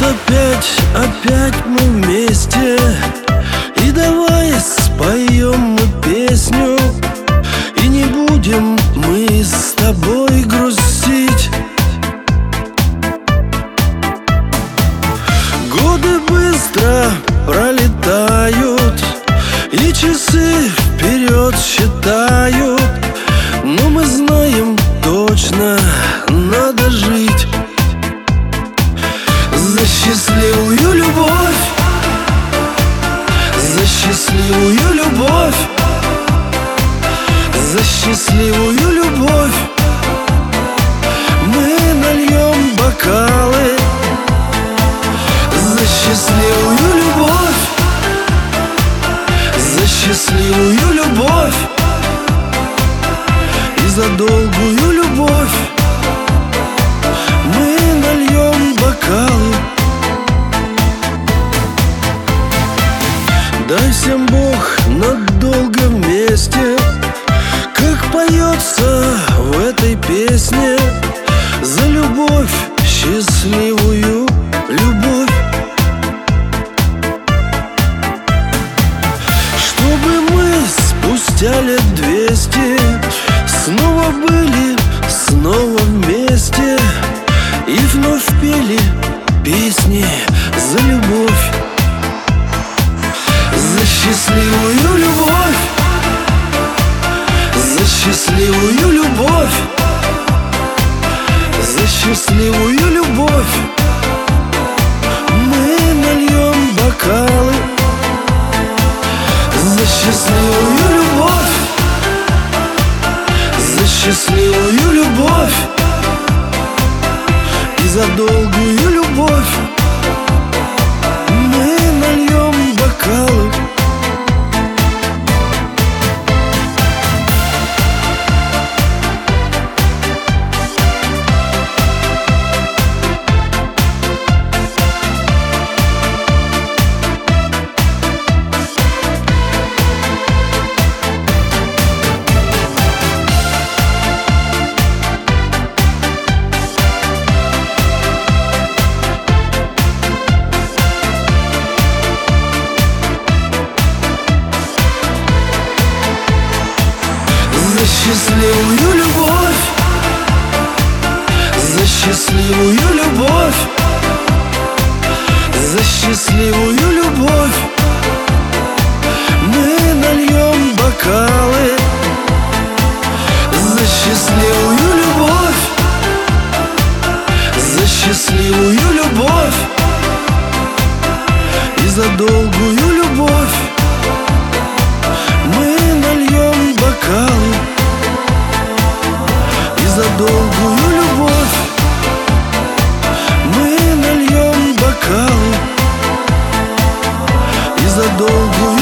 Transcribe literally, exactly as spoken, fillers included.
опять, опять мы вместе, и давай споем мы песню, и не будем мы с тобой грустить. Годы быстро пролетают, и часы вперед считают, но мы знаем точно, надо жить. За счастливую любовь, за счастливую любовь, за счастливую любовь мы нальем бокалы. За счастливую любовь, за счастливую любовь и за долгую любовь мы нальем бокалы. Дай всем Бог надолго вместе, как поется в этой песне, за любовь, счастливую любовь. Чтобы мы спустя лет двести снова были, снова вместе, и вновь пели песни за любовь. За счастливую любовь, за счастливую любовь, за счастливую любовь мы нальем бокалы. За счастливую любовь, за счастливую любовь и за долгую любовь мы нальем бокалы. За счастливую любовь, за счастливую любовь, за счастливую любовь мы нальем бокалы. За счастливую любовь, за счастливую любовь и за долгую любовь мы нальем бокалы. За долгую любовь мы нальем бокалы. И за долгую